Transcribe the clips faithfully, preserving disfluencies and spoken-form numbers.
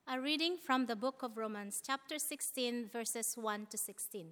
A reading from the book of Romans, chapter sixteen, verses one to sixteen.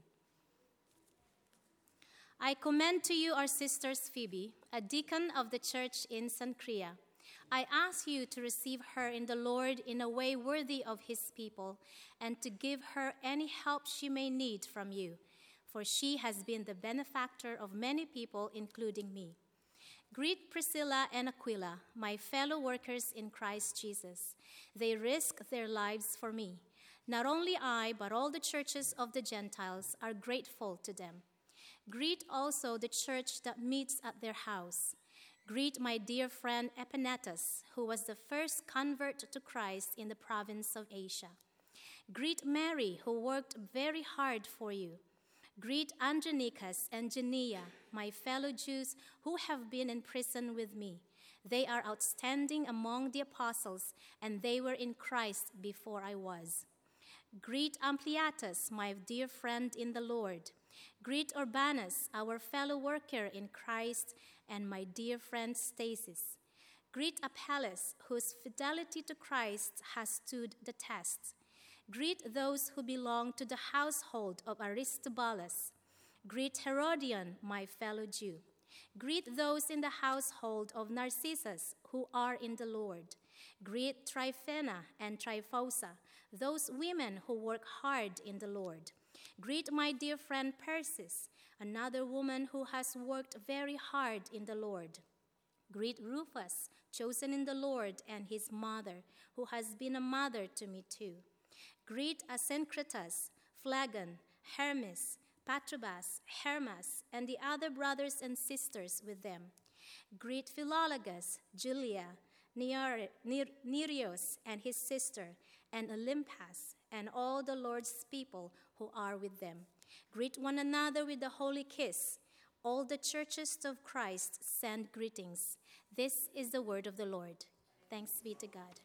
I commend to you our sister Phoebe, a deacon of the church in Cenchrea. I ask you to receive her in the Lord in a way worthy of his people, and to give her any help she may need from you, for she has been the benefactor of many people, including me. Greet Priscilla and Aquila, my fellow workers in Christ Jesus. They risk their lives for me. Not only I, but all the churches of the Gentiles are grateful to them. Greet also the church that meets at their house. Greet my dear friend Epaenetus, who was the first convert to Christ in the province of Asia. Greet Mary, who worked very hard for you. Greet Andronicus and Junia, my fellow Jews who have been in prison with me. They are outstanding among the apostles, and they were in Christ before I was. Greet Ampliatus, my dear friend in the Lord. Greet Urbanus, our fellow worker in Christ, and my dear friend Stasis. Greet Apelles, whose fidelity to Christ has stood the test. Greet those who belong to the household of Aristobulus. Greet Herodion, my fellow Jew. Greet those in the household of Narcissus who are in the Lord. Greet Tryphena and Tryphosa, those women who work hard in the Lord. Greet my dear friend Persis, another woman who has worked very hard in the Lord. Greet Rufus, chosen in the Lord, and his mother, who has been a mother to me too. Greet Asyncritus, Phlegon, Hermes, Patrobas, Hermas, and the other brothers and sisters with them. Greet Philologus, Julia, Near- Near- Nereus and his sister, and Olympas, and all the Lord's people who are with them. Greet one another with a holy kiss. All the churches of Christ send greetings. This is the word of the Lord. Thanks be to God.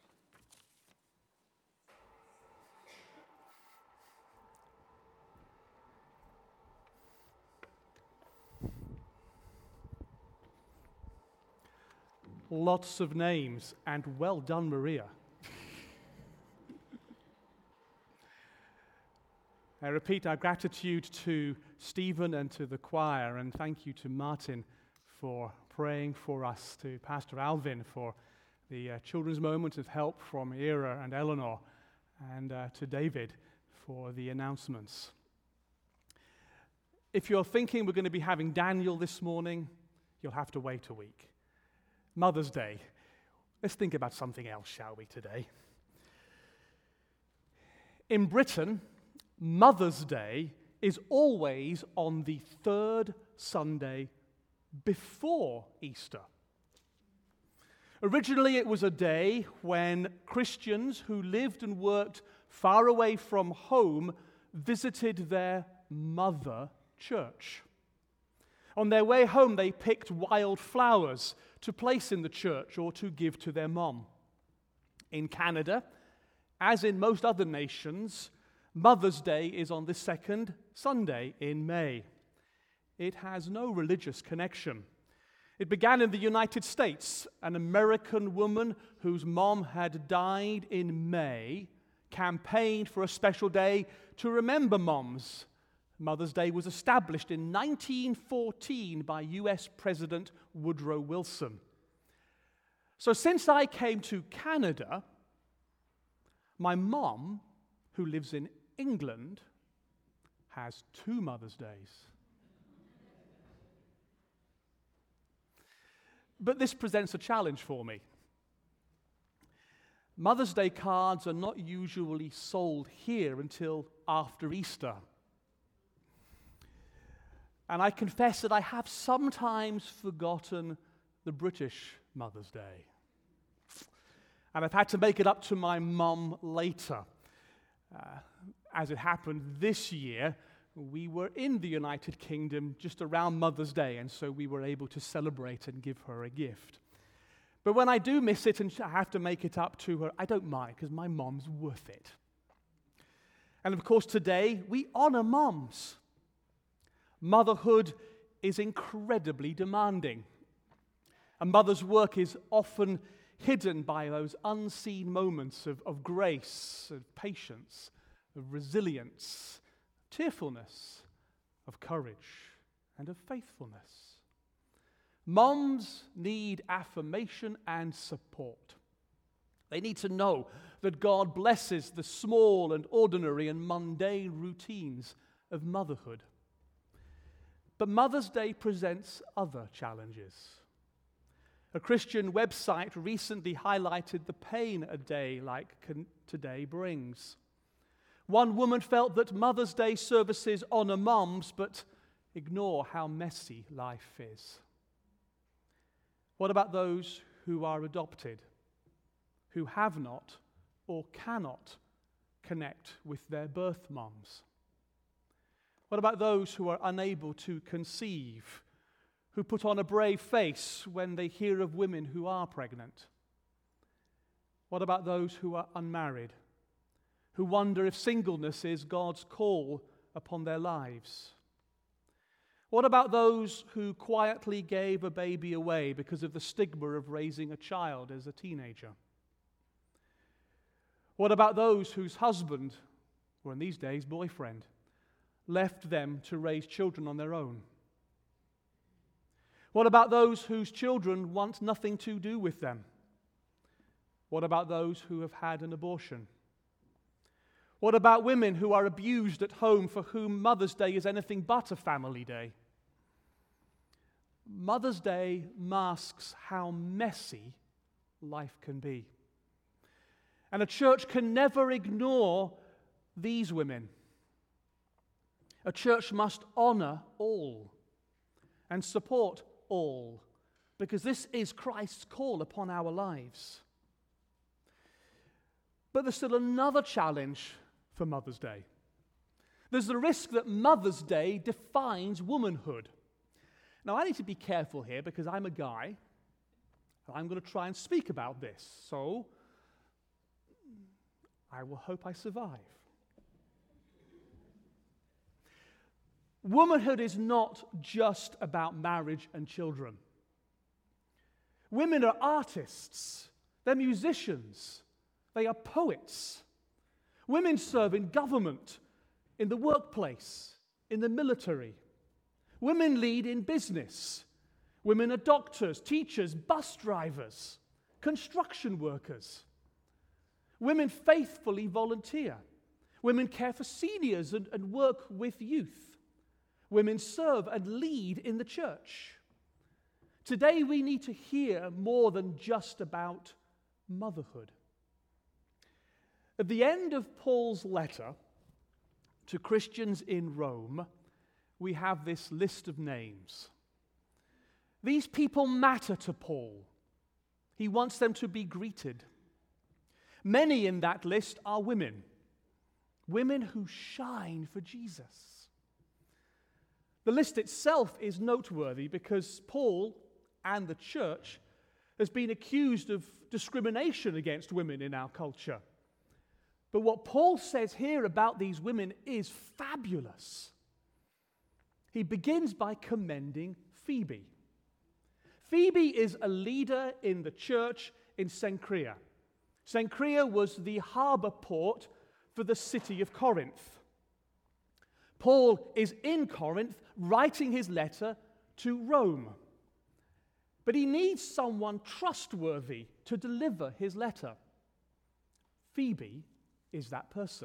Lots of names, and well done, Maria. I repeat our gratitude to Stephen and to the choir, and thank you to Martin for praying for us, to Pastor Alvin for the uh, children's moment of help from Ira and Eleanor, and uh, to David for the announcements. If you're thinking we're going to be having Daniel this morning, you'll have to wait a week. Mother's Day. Let's think about something else, shall we, today? In Britain, Mother's Day is always on the third Sunday before Easter. Originally, it was a day when Christians who lived and worked far away from home visited their mother church. On their way home, they picked wild flowers to place in the church or to give to their mom. In Canada, as in most other nations, Mother's Day is on the second Sunday in May. It has no religious connection. It began in the United States. An American woman whose mom had died in May campaigned for a special day to remember moms. Mother's Day was established in nineteen fourteen by U S President Woodrow Wilson. So since I came to Canada, my mom, who lives in England, has two Mother's Days. But this presents a challenge for me. Mother's Day cards are not usually sold here until after Easter. And I confess that I have sometimes forgotten the British Mother's Day. And I've had to make it up to my mum later. Uh, as it happened this year, we were in the United Kingdom just around Mother's Day, and so we were able to celebrate and give her a gift. But when I do miss it and I have to make it up to her, I don't mind, because my mom's worth it. And of course, today, we honor moms. Motherhood is incredibly demanding. A mother's work is often hidden by those unseen moments of, of grace, of patience, of resilience, tearfulness, of courage, and of faithfulness. Moms need affirmation and support. They need to know that God blesses the small and ordinary and mundane routines of motherhood. But Mother's Day presents other challenges. A Christian website recently highlighted the pain a day like today brings. One woman felt that Mother's Day services honor moms, but ignore how messy life is. What about those who are adopted, who have not or cannot connect with their birth moms? What about those who are unable to conceive, who put on a brave face when they hear of women who are pregnant? What about those who are unmarried, who wonder if singleness is God's call upon their lives? What about those who quietly gave a baby away because of the stigma of raising a child as a teenager? What about those whose husband, or in these days, boyfriend, left them to raise children on their own? What about those whose children want nothing to do with them? What about those who have had an abortion? What about women who are abused at home, for whom Mother's Day is anything but a family day? Mother's Day masks how messy life can be. And a church can never ignore these women. A church must honor all and support all, because this is Christ's call upon our lives. But there's still another challenge for Mother's Day. There's the risk that Mother's Day defines womanhood. Now, I need to be careful here because I'm a guy, and I'm going to try and speak about this, so I will hope I survive. Womanhood is not just about marriage and children. Women are artists, they're musicians, they are poets. Women serve in government, in the workplace, in the military. Women lead in business. Women are doctors, teachers, bus drivers, construction workers. Women faithfully volunteer. Women care for seniors and, and work with youth. Women serve and lead in the church. Today we need to hear more than just about motherhood. At the end of Paul's letter to Christians in Rome, we have this list of names. These people matter to Paul. He wants them to be greeted. Many in that list are women, women who shine for Jesus. The list itself is noteworthy because Paul and the church has been accused of discrimination against women in our culture. But what Paul says here about these women is fabulous. He begins by commending Phoebe. Phoebe is a leader in the church in Cenchrea. Cenchrea was the harbor port for the city of Corinth. Paul is in Corinth writing his letter to Rome. But he needs someone trustworthy to deliver his letter. Phoebe is that person.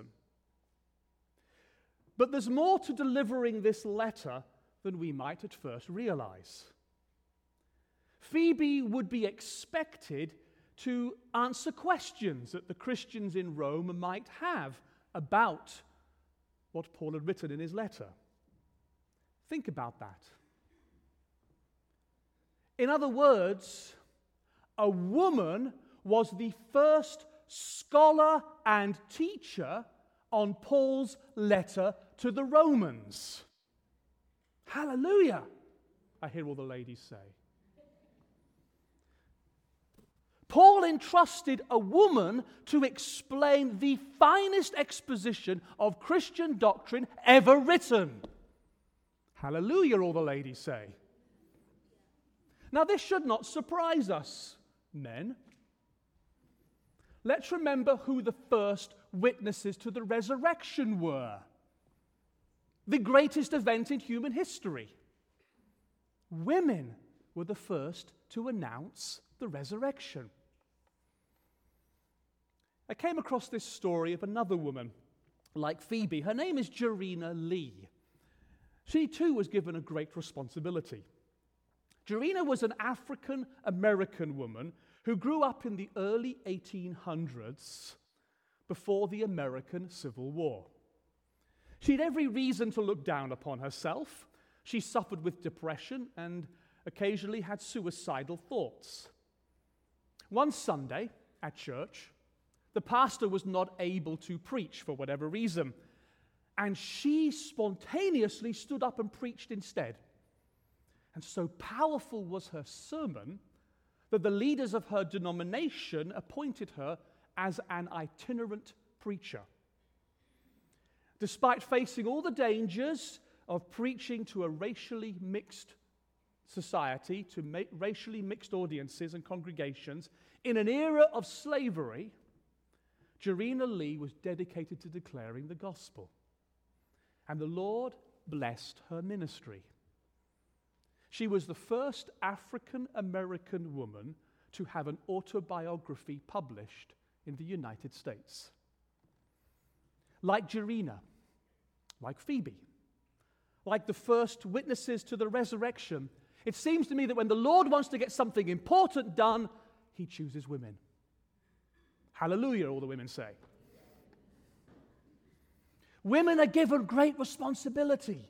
But there's more to delivering this letter than we might at first realize. Phoebe would be expected to answer questions that the Christians in Rome might have about what Paul had written in his letter. Think about that. In other words, a woman was the first scholar and teacher on Paul's letter to the Romans. Hallelujah, I hear all the ladies say. Paul entrusted a woman to explain the finest exposition of Christian doctrine ever written. Hallelujah, all the ladies say. Now, this should not surprise us, men. let's remember who the first witnesses to the resurrection were. The greatest event in human history. Women were the first to announce the resurrection. I came across this story of another woman like Phoebe. Her name is Jarena Lee. She too was given a great responsibility. Jarena was an African-American woman who grew up in the early eighteen hundreds before the American Civil War. She had every reason to look down upon herself. She suffered with depression and occasionally had suicidal thoughts. One Sunday at church, the pastor was not able to preach for whatever reason, and she spontaneously stood up and preached instead. And so powerful was her sermon that the leaders of her denomination appointed her as an itinerant preacher. Despite facing all the dangers of preaching to a racially mixed society, to ma- racially mixed audiences and congregations, in an era of slavery, Jarena Lee was dedicated to declaring the gospel. And the Lord blessed her ministry. She was the first African-American woman to have an autobiography published in the United States. Like Jarena, like Phoebe, like the first witnesses to the resurrection, it seems to me that when the Lord wants to get something important done, he chooses women. Hallelujah, all the women say. Women are given great responsibility.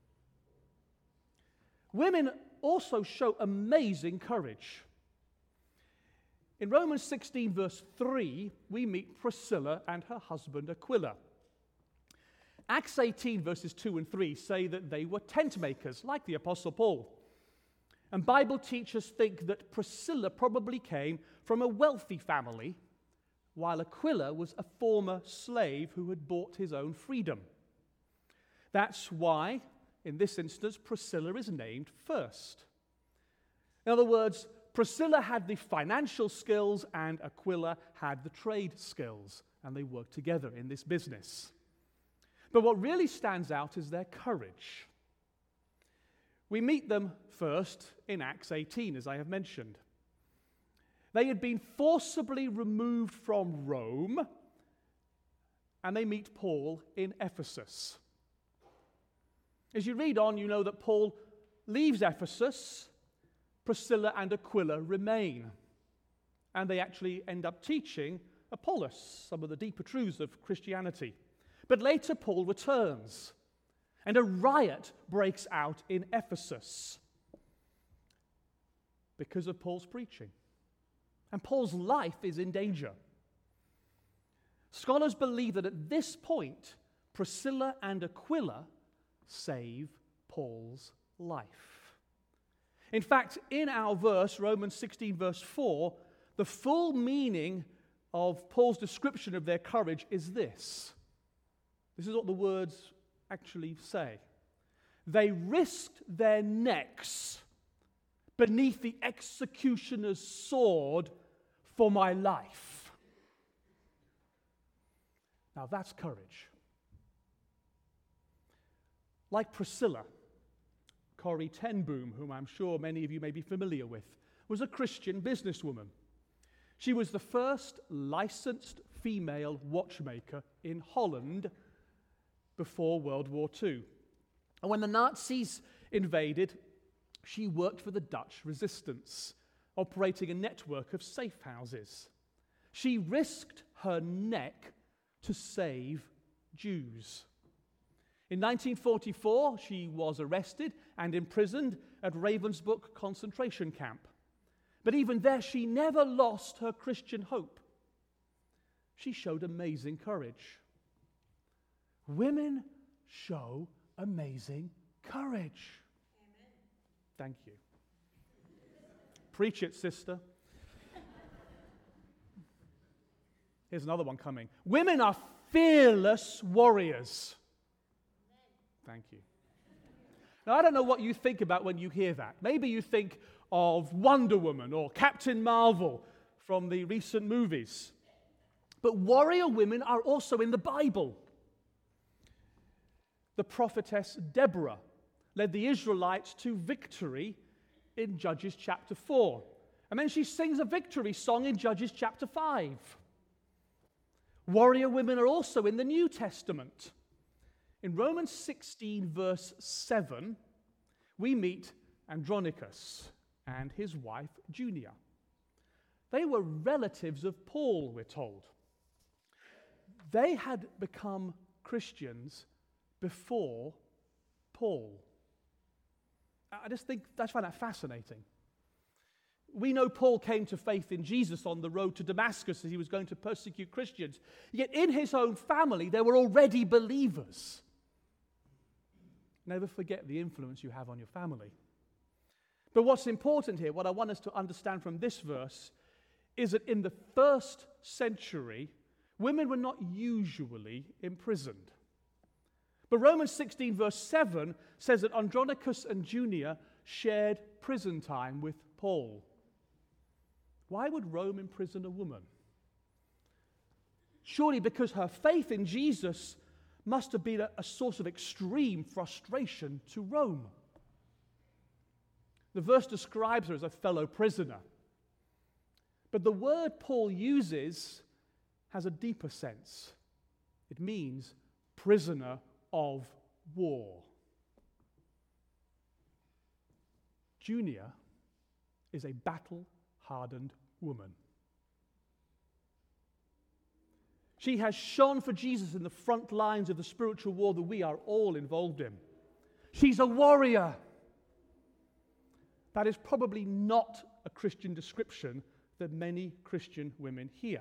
Women also show amazing courage. In Romans sixteen, verse three, we meet Priscilla and her husband Aquila. Acts eighteen, verses two and three say that they were tent makers, like the Apostle Paul. And Bible teachers think that Priscilla probably came from a wealthy family, while Aquila was a former slave who had bought his own freedom. That's why, in this instance, Priscilla is named first. In other words, Priscilla had the financial skills and Aquila had the trade skills, and they worked together in this business. But what really stands out is their courage. We meet them first in Acts eighteen, as I have mentioned. They had been forcibly removed from Rome, and they meet Paul in Ephesus. As you read on, you know that Paul leaves Ephesus, Priscilla and Aquila remain, and they actually end up teaching Apollos some of the deeper truths of Christianity. But later Paul returns, and a riot breaks out in Ephesus because of Paul's preaching. And Paul's life is in danger. Scholars believe that at this point, Priscilla and Aquila save Paul's life. In fact, in our verse, Romans sixteen, verse four, the full meaning of Paul's description of their courage is this. This is what the words actually say. They risked their necks beneath the executioner's sword for my life. Now that's courage. Like Priscilla, Corrie ten Boom, whom I'm sure many of you may be familiar with, was a Christian businesswoman. She was the first licensed female watchmaker in Holland before World War Two. And when the Nazis invaded, she worked for the Dutch resistance, operating a network of safe houses. She risked her neck to save Jews. In nineteen forty-four, she was arrested and imprisoned at Ravensbrück concentration camp. But even there, she never lost her Christian hope. She showed amazing courage. Women show amazing courage. Amen. Thank you. Preach it, sister. Here's another one coming. Women are fearless warriors. Thank you. Now, I don't know what you think about when you hear that. Maybe you think of Wonder Woman or Captain Marvel from the recent movies. But warrior women are also in the Bible. The prophetess Deborah led the Israelites to victory in Judges chapter four. And then she sings a victory song in Judges chapter five. Warrior women are also in the New Testament. In Romans sixteen, verse seven, we meet Andronicus and his wife Junia. They were relatives of Paul, we're told. They had become Christians before Paul. I just think, I find that fascinating. We know Paul came to faith in Jesus on the road to Damascus as he was going to persecute Christians. Yet in his own family, there were already believers. Never forget the influence you have on your family. But what's important here, what I want us to understand from this verse, is that in the first century, women were not usually imprisoned. But Romans sixteen, verse seven says that Andronicus and Junia shared prison time with Paul. Why would Rome imprison a woman? Surely because her faith in Jesus must have been a, a source of extreme frustration to Rome. The verse describes her as a fellow prisoner. But the word Paul uses has a deeper sense. It means prisoner of war. Junia is a battle-hardened woman. She has shone for Jesus in the front lines of the spiritual war that we are all involved in. She's a warrior. That is probably not a Christian description that many Christian women hear.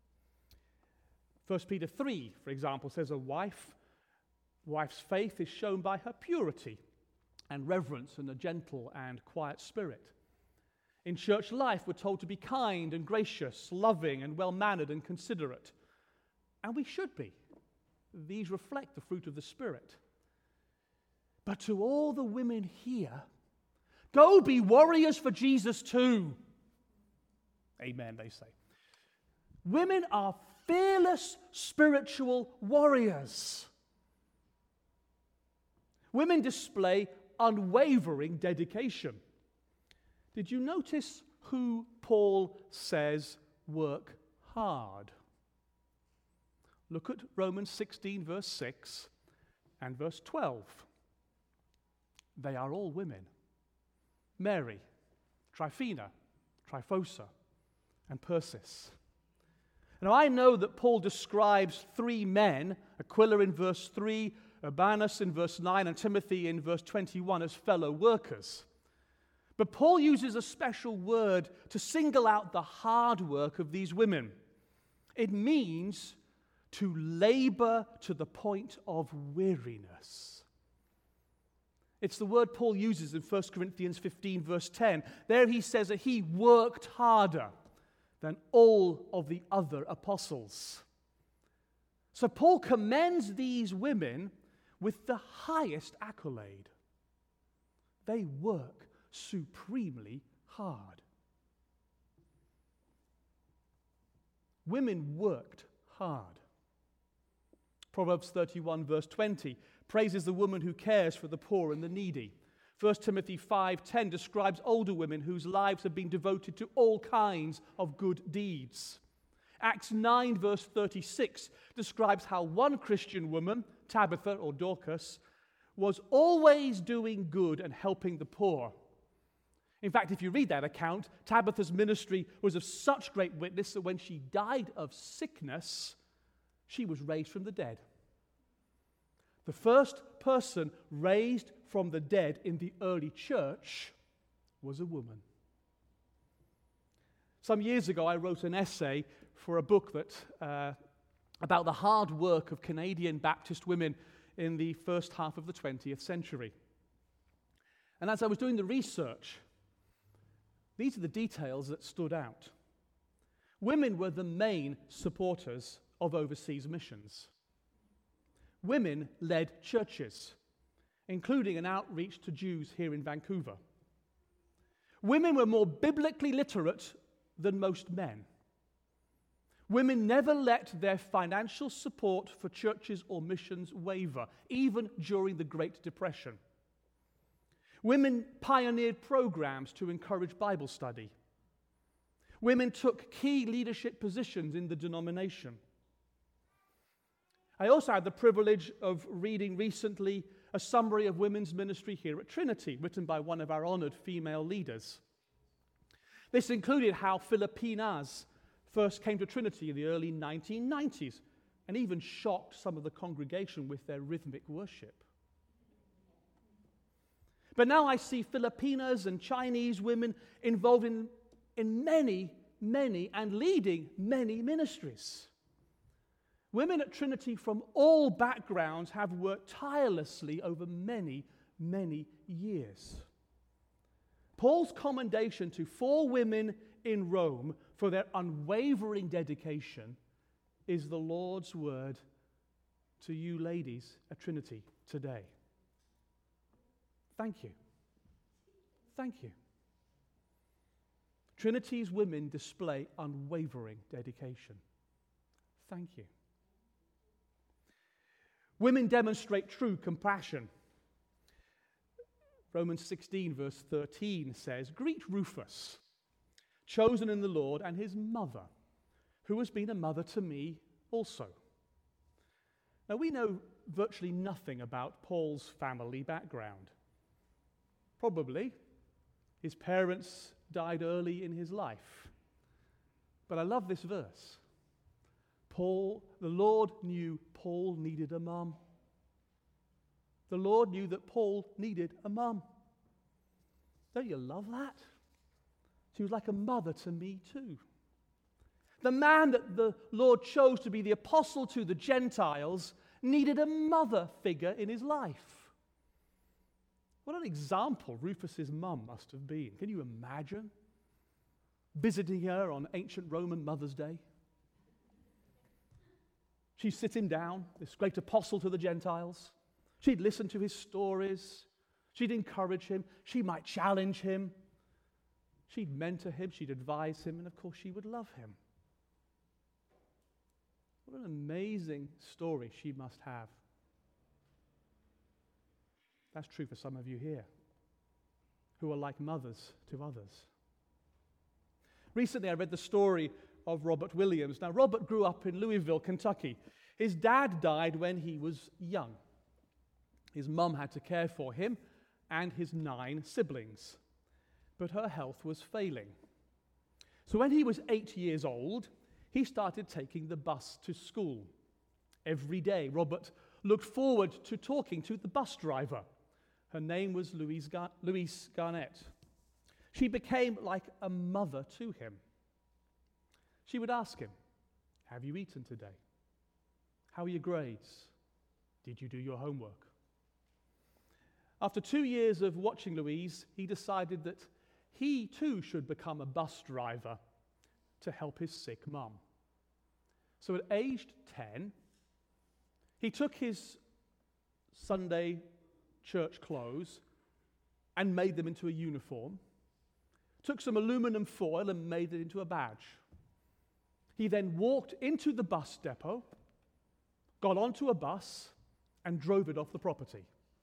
First Peter three, for example, says a wife, wife's faith is shown by her purity and reverence and a gentle and quiet spirit. In church life, we're told to be kind and gracious, loving and well-mannered and considerate. And we should be. These reflect the fruit of the Spirit. But to all the women here, go be warriors for Jesus too. Amen, they say. Women are fearless spiritual warriors. Women display unwavering dedication. Did you notice who Paul says work hard? Look at Romans sixteen, verse six and verse twelve. They are all women. Mary, Tryphena, Tryphosa, and Persis. Now I know that Paul describes three men, Aquila in verse three, Urbanus in verse nine, and Timothy in verse twenty-one as fellow workers. But Paul uses a special word to single out the hard work of these women. It means to labor to the point of weariness. It's the word Paul uses in First Corinthians fifteen, verse ten. There he says that he worked harder than all of the other apostles. So Paul commends these women with the highest accolade. They work supremely hard. Women worked hard. Proverbs thirty-one, verse twenty, praises the woman who cares for the poor and the needy. First Timothy five ten describes older women whose lives have been devoted to all kinds of good deeds. Acts nine, verse thirty-six describes how one Christian woman, Tabitha or Dorcas, was always doing good and helping the poor. In fact, if you read that account, Tabitha's ministry was of such great witness that when she died of sickness, she was raised from the dead. The first person raised from the dead in the early church was a woman. Some years ago, I wrote an essay for a book that uh, about the hard work of Canadian Baptist women in the first half of the twentieth century. And as I was doing the research, these are the details that stood out. Women were the main supporters of overseas missions. Women led churches, including an outreach to Jews here in Vancouver. Women were more biblically literate than most men. Women never let their financial support for churches or missions waver, even during the Great Depression. Women pioneered programs to encourage Bible study. Women took key leadership positions in the denomination. I also had the privilege of reading recently a summary of women's ministry here at Trinity, written by one of our honored female leaders. This included how Filipinas first came to Trinity in the early nineteen nineties and even shocked some of the congregation with their rhythmic worship. But now I see Filipinas and Chinese women involved in, in many, many, and leading many ministries. Women at Trinity from all backgrounds have worked tirelessly over many, many years. Paul's commendation to four women in Rome for their unwavering dedication is the Lord's word to you ladies at Trinity today. Thank you. Thank you. Trinity's women display unwavering dedication. Thank you. Women demonstrate true compassion. Romans sixteen, verse thirteen says, "Greet Rufus, chosen in the Lord, and his mother, who has been a mother to me also." Now, we know virtually nothing about Paul's family background. Probably his parents died early in his life. But I love this verse. Paul, the Lord knew Paul needed a mum. The Lord knew that Paul needed a mum. Don't you love that? She was like a mother to me too. The man that the Lord chose to be the apostle to the Gentiles needed a mother figure in his life. What an example Rufus's mum must have been. Can you imagine visiting her on ancient Roman Mother's Day? She'd sit him down, this great apostle to the Gentiles. She'd listen to his stories. She'd encourage him. She might challenge him. She'd mentor him. She'd advise him. And of course, she would love him. What an amazing story she must have. That's true for some of you here who are like mothers to others. Recently, I read the story of Robert Williams. Now, Robert grew up in Louisville, Kentucky. His dad died when he was young. His mum had to care for him and his nine siblings, but her health was failing. So when he was eight years old, he started taking the bus to school. Every day, Robert looked forward to talking to the bus driver. Her name was Louise, Gar- Louise Garnett. She became like a mother to him. She would ask him, "Have you eaten today? How are your grades? Did you do your homework?" After two years of watching Louise, he decided that he too should become a bus driver to help his sick mum. So at aged ten, he took his Sunday church clothes and made them into a uniform, took some aluminum foil and made it into a badge. He then walked into the bus depot, got onto a bus, and drove it off the property.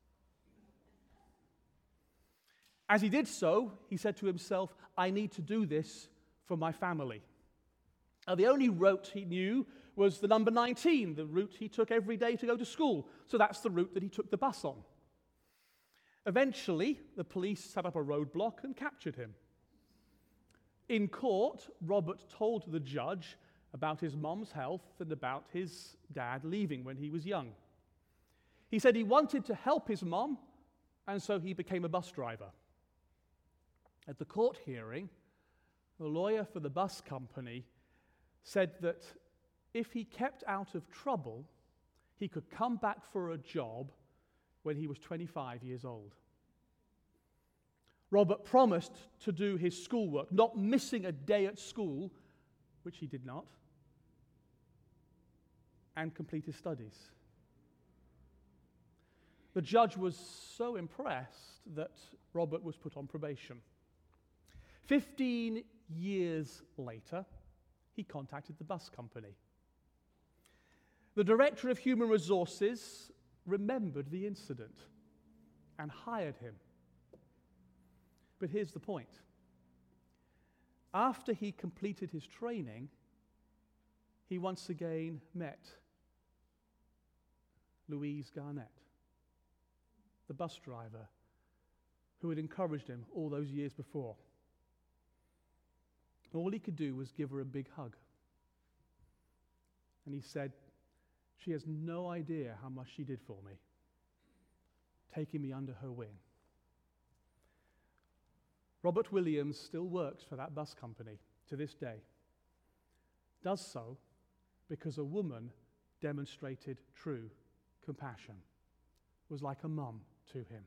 As he did so, he said to himself, "I need to do this for my family." Now, the only route he knew was the number nineteen, the route he took every day to go to school. So that's the route that he took the bus on. Eventually, the police set up a roadblock and captured him. In court, Robert told the judge about his mom's health and about his dad leaving when he was young. He said he wanted to help his mom, and so he became a bus driver. At the court hearing, the lawyer for the bus company said that if he kept out of trouble, he could come back for a job when he was twenty-five years old. Robert promised to do his schoolwork, not missing a day at school, which he did not, and complete his studies. The judge was so impressed that Robert was put on probation. Fifteen years later, he contacted the bus company. The director of human resources remembered the incident and hired him. But here's the point. After he completed his training, he once again met Louise Garnett, the bus driver who had encouraged him all those years before. All he could do was give her a big hug. And he said, she has no idea how much she did for me, taking me under her wing. Robert Williams still works for that bus company to this day. Does so because a woman demonstrated true compassion, was like a mum to him.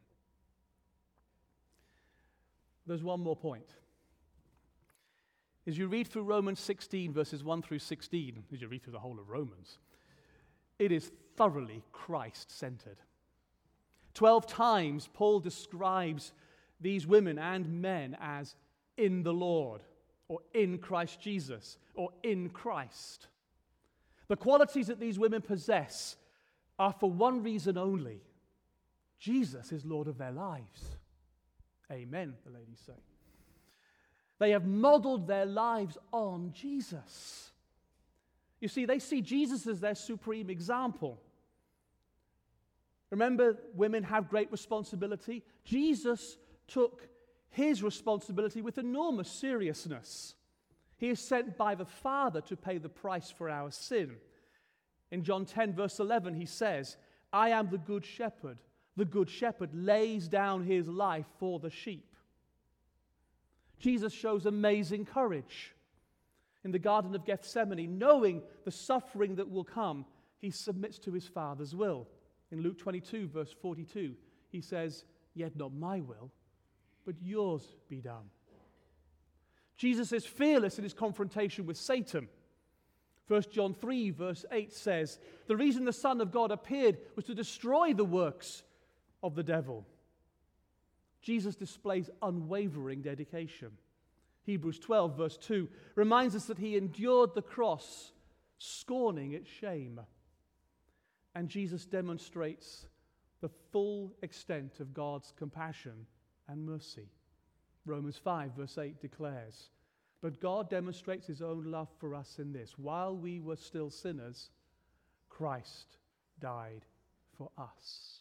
There's one more point. As you read through Romans sixteen, verses one through sixteen, as you read through the whole of Romans, it is thoroughly Christ-centered. Twelve times Paul describes these women and men as in the Lord, or in Christ Jesus, or in Christ. The qualities that these women possess are for one reason only. Jesus is Lord of their lives. Amen, the ladies say. They have modeled their lives on Jesus. You see, they see Jesus as their supreme example. Remember, women have great responsibility. Jesus took his responsibility with enormous seriousness. He is sent by the Father to pay the price for our sin. In John ten, verse eleven, he says, I am the good shepherd. The good shepherd lays down his life for the sheep. Jesus shows amazing courage. In the Garden of Gethsemane, knowing the suffering that will come, he submits to his Father's will. In Luke twenty-two, verse forty-two, he says, yet not my will, but yours be done. Jesus is fearless in his confrontation with Satan. First John three, verse eight says, the reason the Son of God appeared was to destroy the works of the devil. Jesus displays unwavering dedication. Hebrews twelve, verse two, reminds us that he endured the cross, scorning its shame. And Jesus demonstrates the full extent of God's compassion and mercy. Romans five, verse eight declares, but God demonstrates his own love for us in this: while we were still sinners, Christ died for us.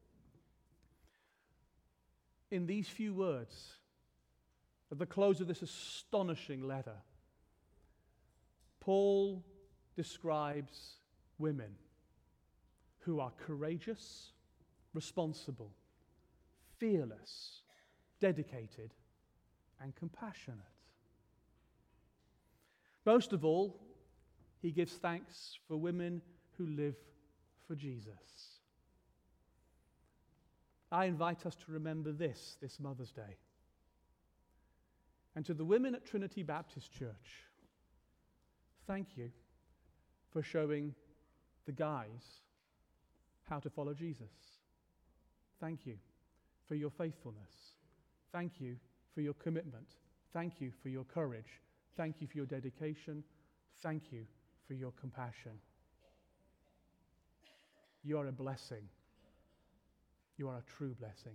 In these few words, at the close of this astonishing letter, Paul describes women who are courageous, responsible, fearless, dedicated, and compassionate. Most of all, he gives thanks for women who live for Jesus. I invite us to remember this, this Mother's Day. And to the women at Trinity Baptist Church, thank you for showing the guys how to follow Jesus. Thank you for your faithfulness. Thank you for your commitment. Thank you for your courage. Thank you for your dedication. Thank you for your compassion. You are a blessing. You are a true blessing.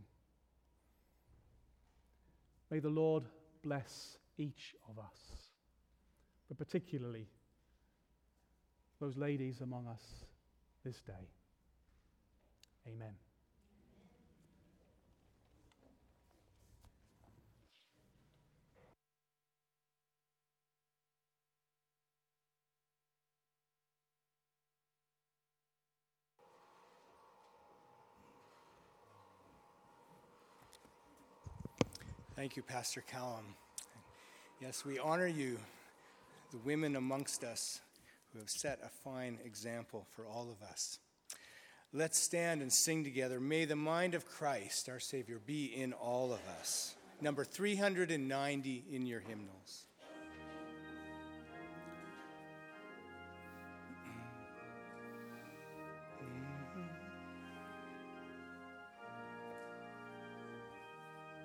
May the Lord bless each of us, but particularly those ladies among us this day. Amen. Thank you, Pastor Callum. Yes, we honor you, the women amongst us who have set a fine example for all of us. Let's stand and sing together, May the mind of Christ, our Savior, be in all of us. Number three hundred ninety in your hymnals.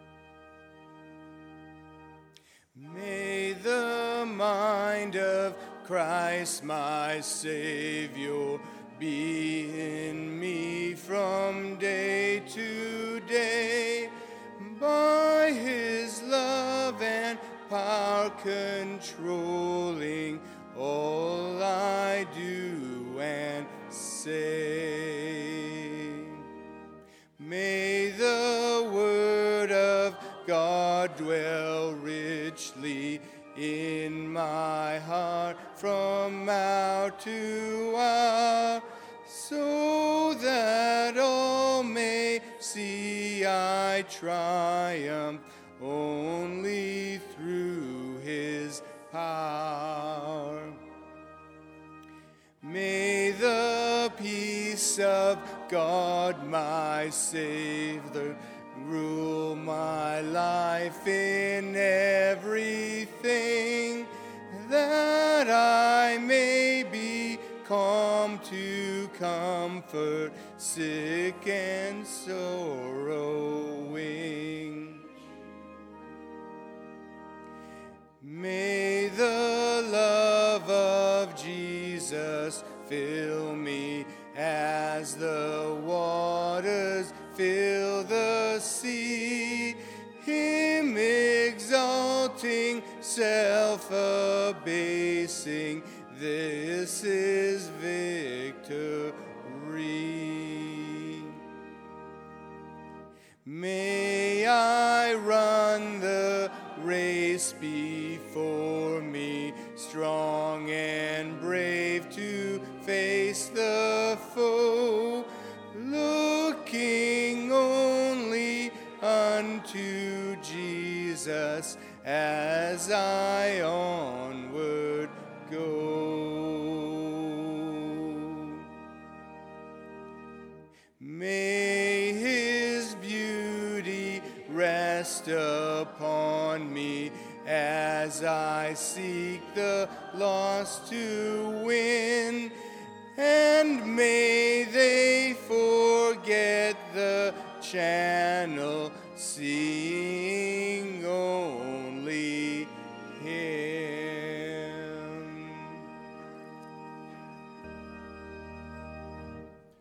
May the mind of Christ my Savior be in me from day to day. By his love and power controlling all I do and say. May the word of God dwell richly in my heart from hour to hour, so that all may see I triumph only through his power. May the peace of God, my Savior, rule my life in everything, that I may be calm to comfort sick and sorrowing. May the love of Jesus fill me as the waters fill the sea, him exalting, self-abasing, this is victory. May I run the race before me, strong and brave to face the foe, looking only unto Jesus as I onward go. May his beauty rest upon me as I seek the lost to win, and may they forget the channel, seeing